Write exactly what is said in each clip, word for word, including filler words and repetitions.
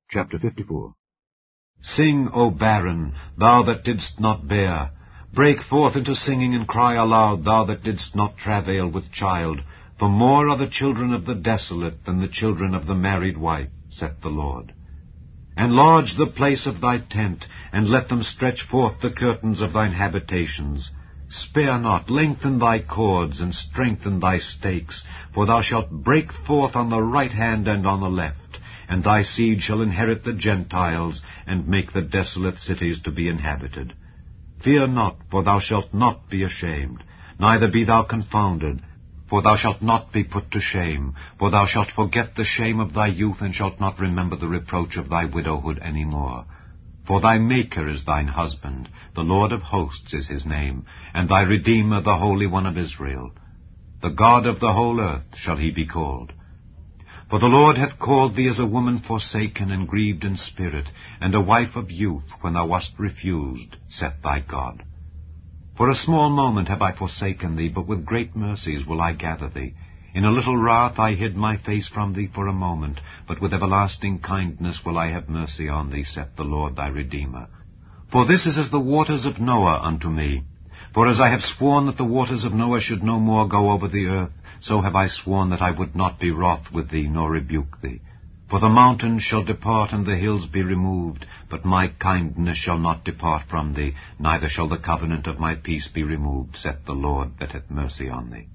Chapter fifty-four. Sing, O barren, thou that didst not bear. Break forth into singing, and cry aloud, thou that didst not travail with child. For more are the children of the desolate than the children of the married wife, saith the Lord. Enlarge the place of thy tent, and let them stretch forth the curtains of thine habitations. Spare not, lengthen thy cords, and strengthen thy stakes, for thou shalt break forth on the right hand and on the left. And thy seed shall inherit the Gentiles, and make the desolate cities to be inhabited. Fear not, for thou shalt not be ashamed, neither be thou confounded, for thou shalt not be put to shame, for thou shalt forget the shame of thy youth, and shalt not remember the reproach of thy widowhood any more. For thy Maker is thine husband, the Lord of hosts is his name, and thy Redeemer the Holy One of Israel. The God of the whole earth shall he be called. For the Lord hath called thee as a woman forsaken and grieved in spirit, and a wife of youth, when thou wast refused, saith thy God. For a small moment have I forsaken thee, but with great mercies will I gather thee. In a little wrath I hid my face from thee for a moment, but with everlasting kindness will I have mercy on thee, saith the Lord thy Redeemer. For this is as the waters of Noah unto me. For as I have sworn that the waters of Noah should no more go over the earth, so have I sworn that I would not be wroth with thee, nor rebuke thee. For the mountains shall depart, and the hills be removed, but my kindness shall not depart from thee, neither shall the covenant of my peace be removed, saith the Lord that hath mercy on thee.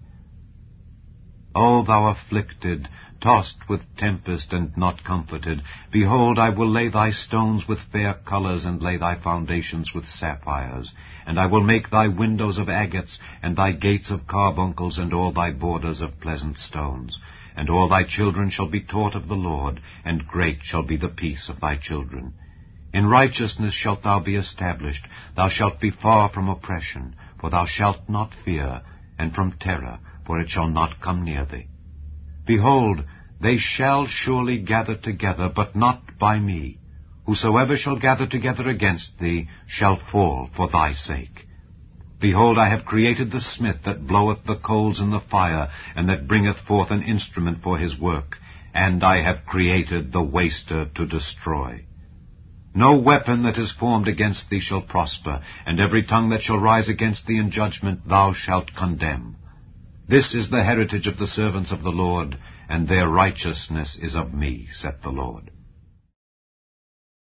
O thou afflicted, tossed with tempest, and not comforted, behold, I will lay thy stones with fair colours, and lay thy foundations with sapphires. And I will make thy windows of agates, and thy gates of carbuncles, and all thy borders of pleasant stones. And all thy children shall be taught of the Lord, and great shall be the peace of thy children. In righteousness shalt thou be established, thou shalt be far from oppression, for thou shalt not fear, and from terror, for it shall not come near thee. Behold, they shall surely gather together, but not by me. Whosoever shall gather together against thee shall fall for thy sake. Behold, I have created the smith that bloweth the coals in the fire, and that bringeth forth an instrument for his work, and I have created the waster to destroy. No weapon that is formed against thee shall prosper, and every tongue that shall rise against thee in judgment thou shalt condemn. This is the heritage of the servants of the Lord, and their righteousness is of me, saith the Lord.